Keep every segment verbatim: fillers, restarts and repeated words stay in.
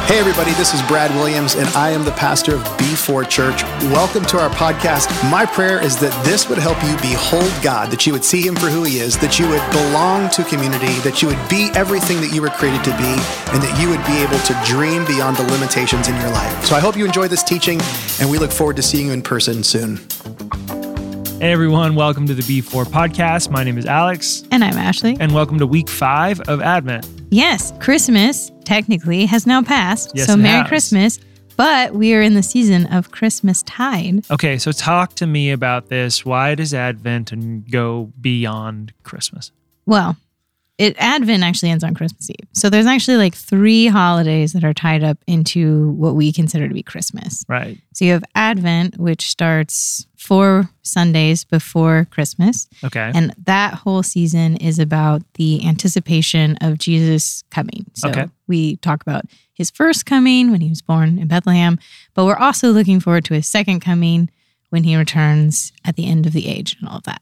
Hey everybody, this is Brad Williams and I am the pastor of B four Church. Welcome to our podcast. My prayer is that this would help you behold God, that you would see him for who he is, that you would belong to community, that you would be everything that you were created to be, and that you would be able to dream beyond the limitations in your life. So I hope you enjoy this teaching and we look forward to seeing you in person soon. Hey everyone, welcome to the B four podcast. My name is Alex. And I'm Ashley. And welcome to week five of Advent. Yes, Christmas technically has now passed. Yes, so it Merry has. Christmas. But we are in the season of Christmastide. Okay, so talk to me about this. Why does Advent and go beyond Christmas? Well, it Advent actually ends on Christmas Eve. So there's actually like three holidays that are tied up into what we consider to be Christmas. Right. So you have Advent, which starts four Sundays before Christmas. Okay. And that whole season is about the anticipation of Jesus coming. So Okay. we talk about his first coming when he was born in Bethlehem, but we're also looking forward to his second coming when he returns at the end of the age and all of that.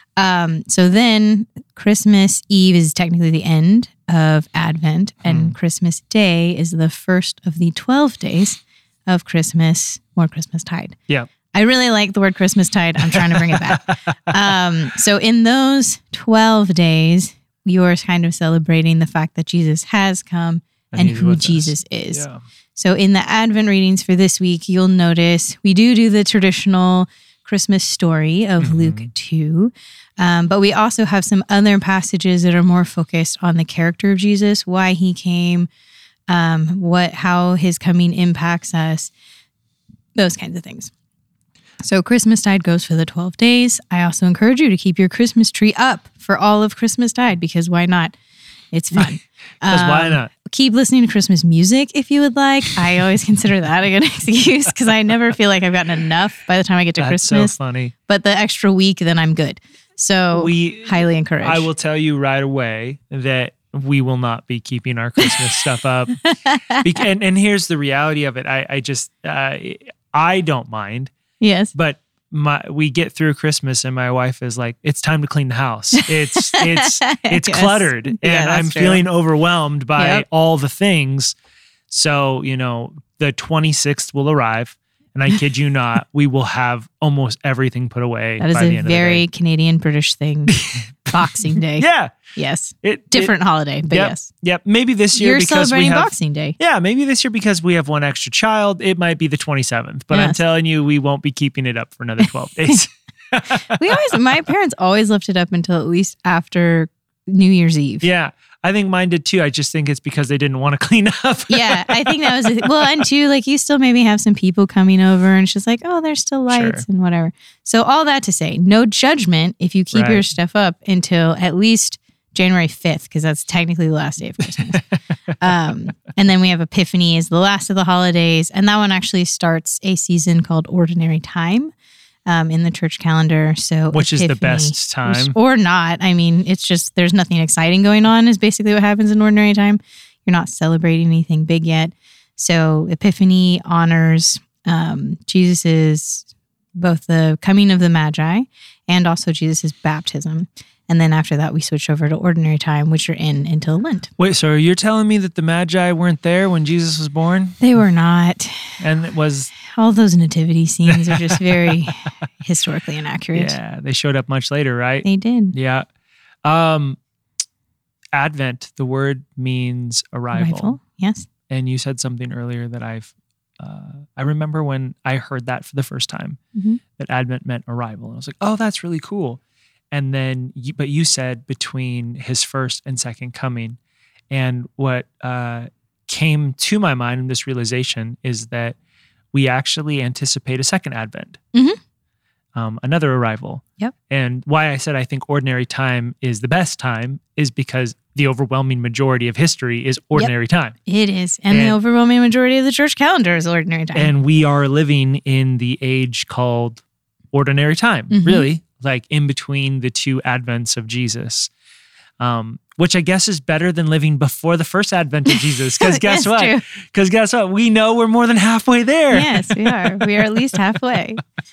Um, so then Christmas Eve is technically the end of Advent, and Hmm. Christmas Day is the first of the twelve days of Christmas or Christmastide. Yeah. I really like the word Christmastide. I'm trying to bring it back. Um, so in those twelve days, you're kind of celebrating the fact that Jesus has come and, he's who with us. Jesus is. Yeah. So in the Advent readings for this week, you'll notice we do do the traditional Christmas story of Mhm. Luke two, um, but we also have some other passages that are more focused on the character of Jesus, why he came, um, what how his coming impacts us, those kinds of things. So Christmastide goes for the twelve days. I also encourage you to keep your Christmas tree up for all of Christmastide because why not? It's fun. Because why Um, not? Keep listening to Christmas music if you would like. I always consider that a good excuse because I never feel like I've gotten enough by the time I get to That's Christmas. so funny. But the extra week, then I'm good. So We, highly encourage. I will tell you right away that we will not be keeping our Christmas stuff up. Bec- and, and here's the reality of it. I, I just, uh, I don't mind, Yes. but my we get through Christmas and my wife is like, it's time to clean the house. It's it's it's Yes. cluttered and Yeah, that's I'm true. feeling overwhelmed by Yep. all the things. So, you know, the twenty-sixth will arrive and I kid you not, we will have almost everything put away That is by the a end very of Canadian British thing. Boxing Day. the day. Yeah. Yes. It, Different holiday, but it, yep, yes. Yep. Maybe this year You're because we celebrating have Boxing Day. Yeah, maybe this year because we have one extra child, it might be the twenty-seventh. But I'm Yes. telling you, we won't be keeping it up for another twelve days. We always, my parents always left it up until at least after New Year's Eve. Yeah, I think mine did too. I just think it's because they didn't want to clean up. Yeah, I think that was a, well, and two, like you still maybe have some people coming over, and it's just like, oh, there's still lights Sure. and whatever. So all that to say, no judgment if you keep your Right. stuff up until at least January fifth, because that's technically the last day of Christmas. um, and then we have Epiphany is the last of the holidays, and that one actually starts a season called Ordinary Time. Um, in the church calendar. So Which is the Epiphany- best time. or not. I mean, it's just there's nothing exciting going on is basically what happens in ordinary time. You're not celebrating anything big yet. So Epiphany honors um, Jesus's both the coming of the Magi and also Jesus's baptism. And then after that, we switch over to ordinary time, which are in until Lent. Wait, so you're telling me that the Magi weren't there when Jesus was born? They were not. And it was, All those nativity scenes are just very historically inaccurate. yeah, they showed up much later, right? They did. Yeah. Um, Advent, the word means arrival. Arrival. Yes. And you said something earlier that I've, uh, I remember when I heard that for the first time, Mhm. that Advent meant arrival. And I was like, oh, that's really cool. And then, you, but you said between his first and second coming. And what uh, came to my mind in this realization is that we actually anticipate a second Advent, Mhm. um, another arrival. Yep. And why I said I think ordinary time is the best time is because the overwhelming majority of history is ordinary time. It is. And, And- the overwhelming majority of the church calendar is ordinary time. And we are living in the age called ordinary time, Mhm. really, like in between the two advents of Jesus, um, which I guess is better than living before the first advent of Jesus. Because guess Yes, what? true. Because guess what? We know we're more than halfway there. Yes, we are. We are at least halfway.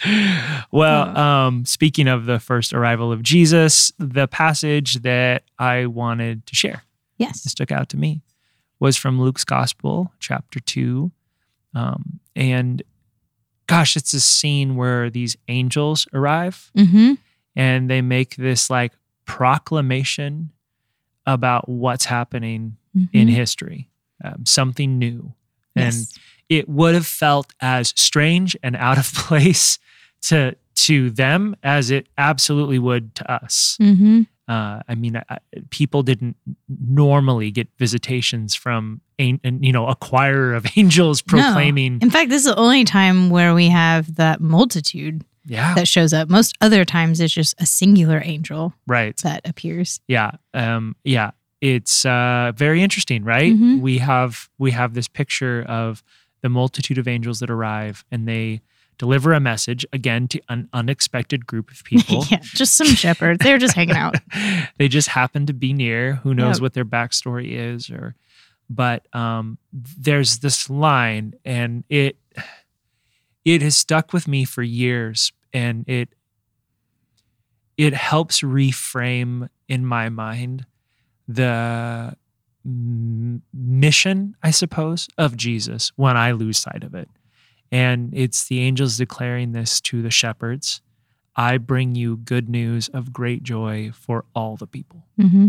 Well, um, speaking of the first arrival of Jesus, the passage that I wanted to share, Yes. it stuck out to me, was from Luke's Gospel, chapter two. Um, and gosh, it's a scene where these angels arrive Mm-hmm. and they make this like proclamation about what's happening Mm-hmm. in history, um, something new. And Yes. it would have felt as strange and out of place to to them as it absolutely would to us. Mm-hmm. Uh, I mean, I, people didn't normally get visitations from, an, and you know, a choir of angels proclaiming. In fact, this is the only time where we have that multitude Yeah, that shows up. Most other times, it's just a singular angel right. that appears. Yeah, um, yeah. It's uh, very interesting, right? Mhm. We have we have this picture of the multitude of angels that arrive, and they deliver a message again to an unexpected group of people. Yeah, just some shepherds. They're just hanging out. They just happen to be near. Who knows Yep. what their backstory is, or but um, there's this line, and it it has stuck with me for years, and it it helps reframe in my mind the m- mission, I suppose, of Jesus when I lose sight of it. And it's the angels declaring this to the shepherds: I bring you good news of great joy for all the people. Mm-hmm.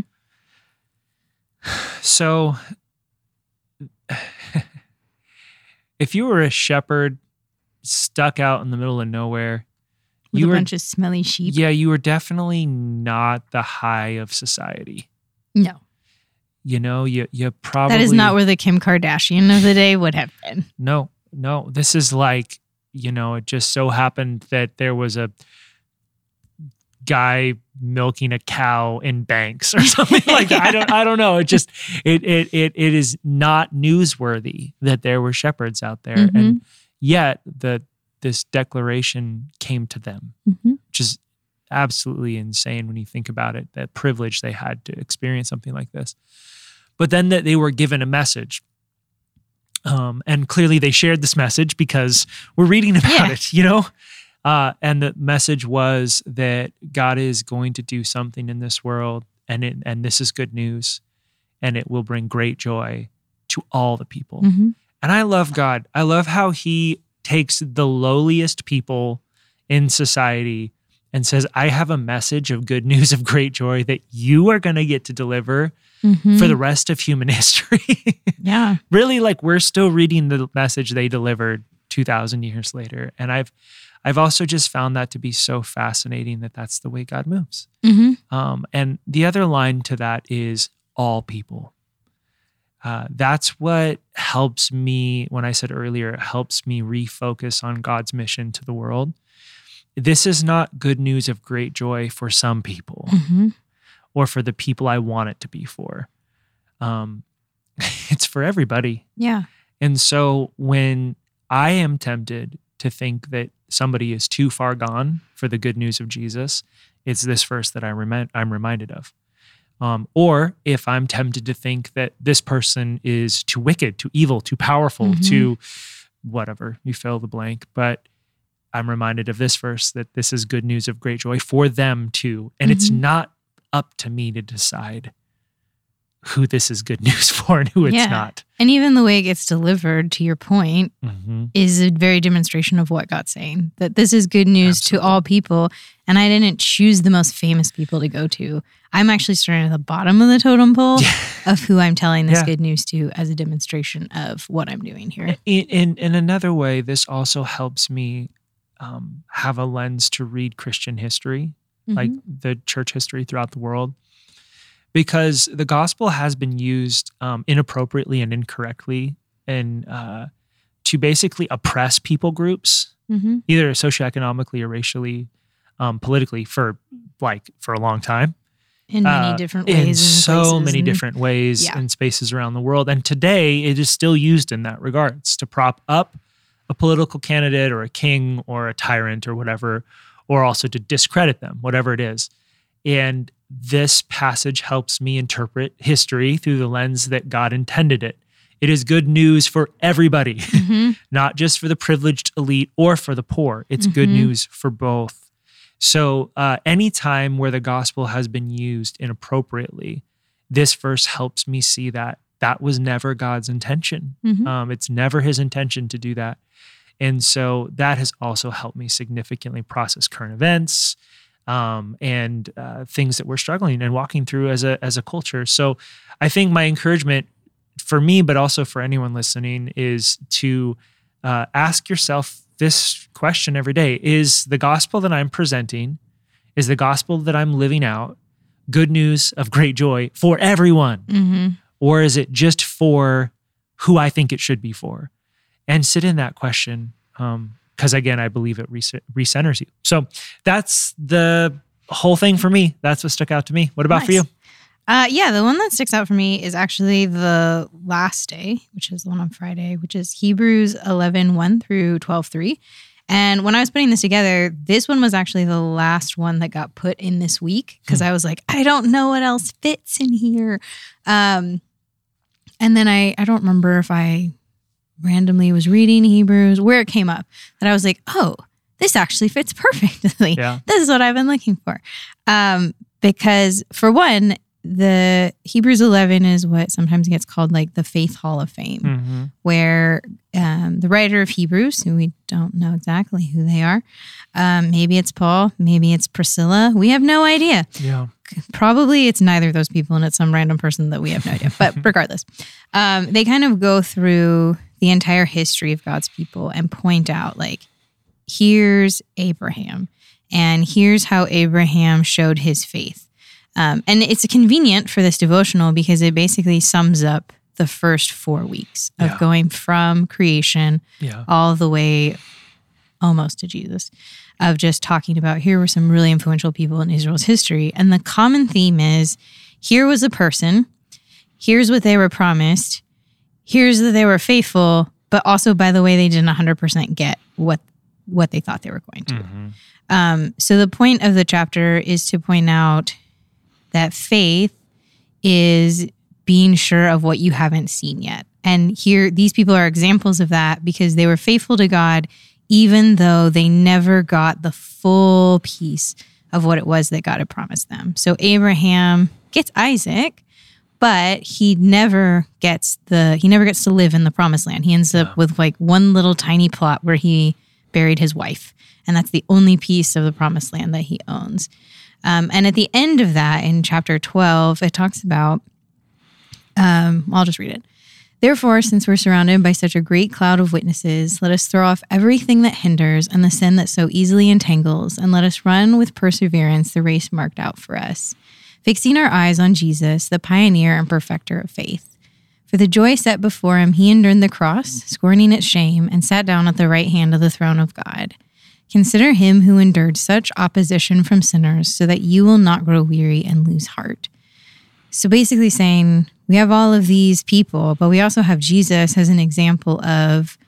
So if you were a shepherd stuck out in the middle of nowhere, With you a were, bunch of smelly sheep. yeah, you were definitely not the high of society. No, You know, you you probably that is not where the Kim Kardashian of the day would have been. No, no. This is like, you know, it just so happened that there was a guy milking a cow in Banks or something like that. I don't I don't know. It just it it it it is not newsworthy that there were shepherds out there. Mhm. And yet the this declaration came to them, Mm-hmm. which is absolutely insane when you think about it, that privilege they had to experience something like this. But then that they were given a message. Um, and clearly they shared this message because we're reading about Yeah. it, you know? Uh, and the message was that God is going to do something in this world, and it, and this is good news, and it will bring great joy to all the people. Mm-hmm. And I love God. I love how he takes the lowliest people in society and says, I have a message of good news of great joy that you are going to get to deliver Mm-hmm. for the rest of human history. Yeah. Really, like, we're still reading the message they delivered two thousand years later. And I've I've also just found that to be so fascinating that that's the way God moves. Mm-hmm. Um, and the other line to that is all people. Uh, that's what helps me, when I said earlier, it helps me refocus on God's mission to the world. This is not good news of great joy for some people Mm-hmm. or for the people I want it to be for. Um, it's for everybody. Yeah. And so when I am tempted to think that somebody is too far gone for the good news of Jesus, it's this verse that I remind, I'm reminded of. Um, or if I'm tempted to think that this person is too wicked, too evil, too powerful, Mhm. too whatever, you fill the blank. But I'm reminded of this verse that this is good news of great joy for them too. And it's Mhm. not up to me to decide who this is good news for and who it's Yeah. not. And even the way it gets delivered, to your point, Mm-hmm. is a very demonstration of what God's saying, that this is good news Absolutely. to all people. And I didn't choose the most famous people to go to. I'm actually starting at the bottom of the totem pole of who I'm telling this Yeah. good news to as a demonstration of what I'm doing here. In, in in another way, this also helps me um, have a lens to read Christian history, like Mhm. the church history throughout the world, because the gospel has been used um, inappropriately and incorrectly, and uh, to basically oppress people groups, Mhm. either socioeconomically or racially, um, politically, for like for a long time. in many uh, different in ways. and so places many and- different ways Yeah. and spaces around the world. And today it is still used in that regards to prop up a political candidate or a king or a tyrant or whatever, or also to discredit them, whatever it is. And this passage helps me interpret history through the lens that God intended it. It is good news for everybody, Mhm. not just for the privileged elite or for the poor. It's good Mhm. news for both. So uh, any time where the gospel has been used inappropriately, this verse helps me see that that was never God's intention. Mhm. Um, it's never his intention to do that. And so that has also helped me significantly process current events um, and uh, things that we're struggling and walking through as a as a culture. So I think my encouragement for me, but also for anyone listening, is to uh, ask yourself this question every day. Is the gospel that I'm presenting, is the gospel that I'm living out, good news of great joy for everyone? Mm-hmm. Or is it just for who I think it should be for? And sit in that question, because um, again, I believe it re- recenters you. So that's the whole thing for me. That's what stuck out to me. What about Nice. for you? Uh, yeah, the one that sticks out for me is actually the last day, which is the one on Friday, which is Hebrews eleven, one through twelve, three. And when I was putting this together, this one was actually the last one that got put in this week because Hmm. I was like, I don't know what else fits in here. Um, and then I, I don't remember if I randomly was reading Hebrews, where it came up, that I was like, oh, this actually fits perfectly. Yeah. This is what I've been looking for. Um, because for one, the Hebrews eleven is what sometimes gets called like the Faith Hall of Fame, Mm-hmm. where um, the writer of Hebrews, who we don't know exactly who they are, um, maybe it's Paul, maybe it's Priscilla. We have no idea. Yeah. Probably it's neither of those people and it's some random person that we have no idea. But regardless, um, they kind of go through the entire history of God's people and point out like, here's Abraham and here's how Abraham showed his faith. Um, and it's convenient for this devotional because it basically sums up the first four weeks of Yeah. going from creation Yeah. all the way almost to Jesus, of just talking about here were some really influential people in Israel's history. And the common theme is here was a person, here's what they were promised, here's that they were faithful, but also, by the way, they didn't one hundred percent get what what they thought they were going to. Mm-hmm. Um, so the point of the chapter is to point out that faith is being sure of what you haven't seen yet. And here, these people are examples of that because they were faithful to God, even though they never got the full piece of what it was that God had promised them. So Abraham gets Isaac, but he never gets the he never gets to live in the promised land. He ends up Yeah. with like one little tiny plot where he buried his wife. And that's the only piece of the promised land that he owns. Um, and at the end of that, in chapter twelve, it talks about, um, I'll just read it. Therefore, since we're surrounded by such a great cloud of witnesses, let us throw off everything that hinders and the sin that so easily entangles, and let us run with perseverance the race marked out for us, fixing our eyes on Jesus, the pioneer and perfecter of faith. For the joy set before him, he endured the cross, scorning its shame, and sat down at the right hand of the throne of God. Consider him who endured such opposition from sinners so that you will not grow weary and lose heart. So basically saying we have all of these people, but we also have Jesus as an example of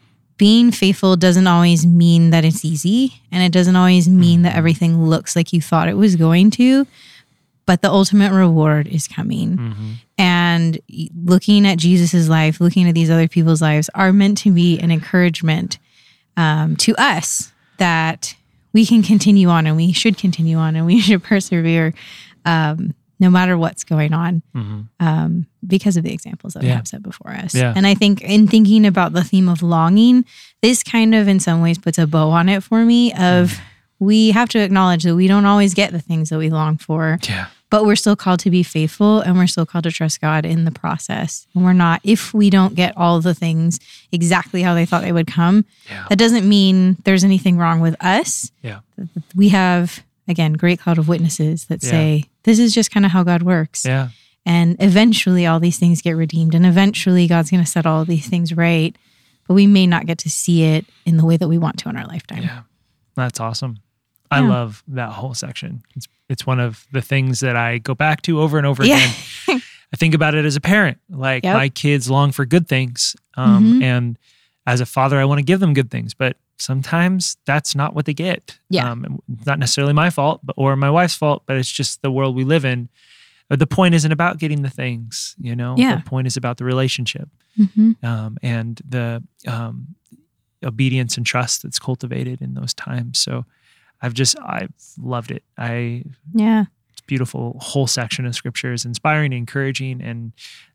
being faithful doesn't always mean that it's easy, and it doesn't always mean that everything looks like you thought it was going to, but the ultimate reward is coming. Mm-hmm. And looking at Jesus's life, looking at these other people's lives are meant to be an encouragement um, to us that we can continue on and we should continue on and we should persevere um, no matter what's going on Mm-hmm. um, because of the examples that we Yeah. have set before us. Yeah. And I think in thinking about the theme of longing, this kind of in some ways puts a bow on it for me of we have to acknowledge that we don't always get the things that we long for. Yeah. But we're still called to be faithful and we're still called to trust God in the process. And we're not, if we don't get all the things exactly how they thought they would come, Yeah. that doesn't mean there's anything wrong with us. Yeah. We have, again, great cloud of witnesses that Yeah. say, this is just kind of how God works. Yeah. And eventually all these things get redeemed and eventually God's going to set all of these things right. But we may not get to see it in the way that we want to in our lifetime. Yeah. That's awesome. I Yeah. love that whole section. It's it's one of the things that I go back to over and over Yeah. again. I think about it as a parent. Like Yep. my kids long for good things. Um, Mhm. And as a father, I want to give them good things, but sometimes that's not what they get. Yeah. Um, it's not necessarily my fault but, or my wife's fault, but it's just the world we live in. But the point isn't about getting the things, you know? Yeah. The point is about the relationship hmm um, and the um, obedience and trust that's cultivated in those times. So I've just, I've loved it. I, Yeah. it's a beautiful whole section of scripture is inspiring, encouraging, and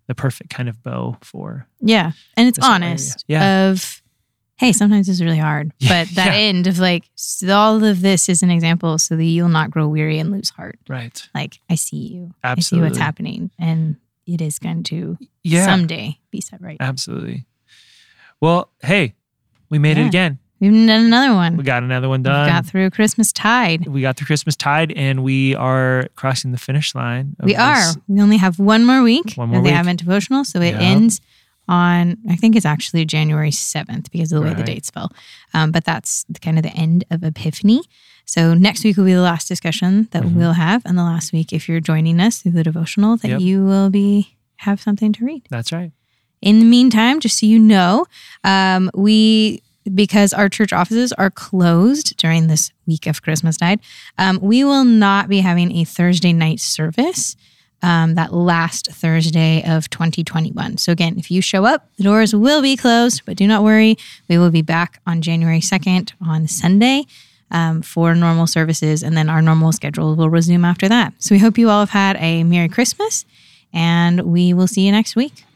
the perfect kind of bow for. Yeah. And it's this whole honest area. Yeah. of, hey, sometimes it's really hard. Yeah, But that yeah. end of like, so all of this is an example so that you'll not grow weary and lose heart. Right. Like, I see you. I see Absolutely. what's happening. And it is going to Yeah. someday be set right. Absolutely. Well, hey, we made Yeah. it again. We've done another one. We got another one We done. got through Christmas tide. we got the Christmas tide, and we are crossing the finish line. of We are. this. We only have one more week One more of the week. Advent devotional. So it Yep. ends on, I think it's actually January seventh because of the way the Right. dates fell. Um, but that's the, kind of the end of Epiphany. So next week will be the last discussion that Mhm. we'll have. And the last week, if you're joining us through the devotional, that Yep. you will be have something to read. That's right. In the meantime, just so you know, um, we because our church offices are closed during this week of Christmastide, um, we will not be having a Thursday night service um, that last Thursday of twenty twenty-one. So again, if you show up, the doors will be closed, but do not worry. We will be back on January second on Sunday um, for normal services, and then our normal schedule will resume after that. So we hope you all have had a Merry Christmas, and we will see you next week.